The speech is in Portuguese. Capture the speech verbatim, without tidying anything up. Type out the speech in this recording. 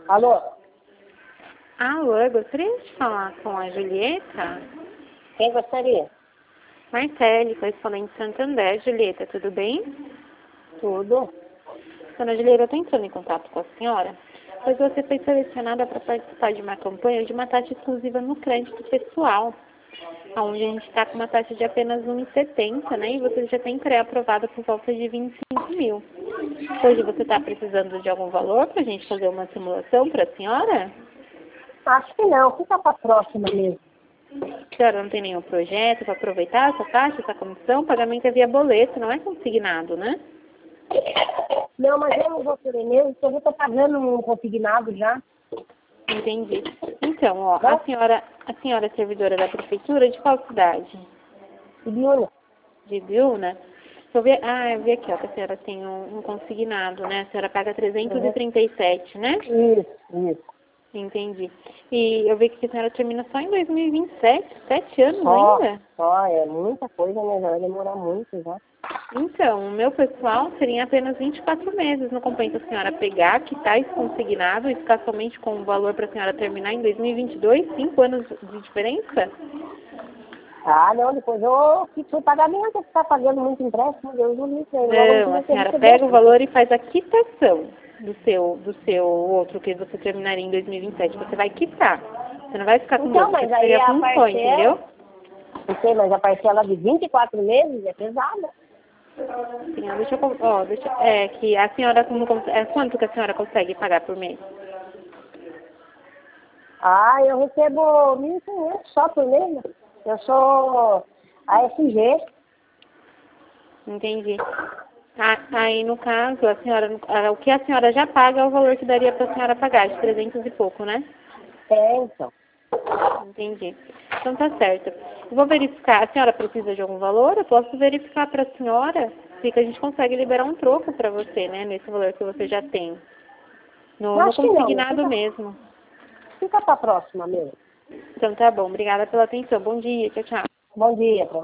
Alô? Alô, eu gostaria de falar com a Julieta. Quem gostaria? Marcele, correspondente Santander. Julieta, tudo bem? Tudo. Dona Julieta, eu estou entrando em contato com a senhora, pois você foi selecionada para participar de uma campanha de uma taxa exclusiva no crédito pessoal, onde a gente está com uma taxa de apenas um vírgula setenta, né? E você já tem pré-aprovada por volta de vinte e cinco mil. Hoje você está precisando de algum valor para a gente fazer uma simulação para a senhora? Acho que não. Fica para a próxima mesmo. A senhora não tem nenhum projeto para aproveitar essa taxa, essa comissão? O pagamento é via boleto, não é consignado, né? Não, mas eu não vou querer mesmo, porque eu já estou pagando um consignado já. Entendi. Então, ó, a senhora, a senhora é servidora da prefeitura de qual cidade? Biúna. De Biúna? Eu vi, ah, eu vi aqui, ó, que a senhora tem um, um consignado, né? A senhora paga trezentos e trinta e sete, né? Isso, isso. Entendi. E eu vi que a senhora termina só em dois mil e vinte e sete, sete anos Só, ainda? só, é muita coisa, né? Já vai demorar muito já. Então, o meu pessoal seria apenas vinte e quatro meses. Não compensa a senhora pegar, quitar esse consignado e ficar somente com o valor para a senhora terminar em dois mil e vinte e dois? Cinco anos de diferença? Ah, não, depois eu fixo o pagamento, ficar pagando muito empréstimo, Deus do livre. Não, a senhora pega o valor e faz a quitação do seu, do seu outro que você terminaria em dois mil e vinte e sete. Você vai quitar. Você não vai ficar com Então, dor, mas você aí ficaria a com um só, parcela, entendeu? não sei, mas a parcela de vinte e quatro meses é pesada. Sim, ó, deixa eu, con- ó, deixa, é que a senhora, como, cons- é, quanto que a senhora consegue pagar por mês? Ah, eu recebo mil e quinhentos só por mês. Eu sou A S G. Entendi. Ah, aí, no caso, a senhora, ah, o que a senhora já paga é o valor que daria para a senhora pagar, de trezentos e pouco, né? É, então. Entendi. Então tá certo. Eu vou verificar, a senhora precisa de algum valor? Eu posso verificar para a senhora se que a gente consegue liberar um troco para você, né? Nesse valor que você já tem. No, Eu no acho que não, consignado fica, mesmo. fica para a próxima mesmo. Então tá bom. Obrigada pela atenção. Bom dia. Tchau, tchau. Bom dia,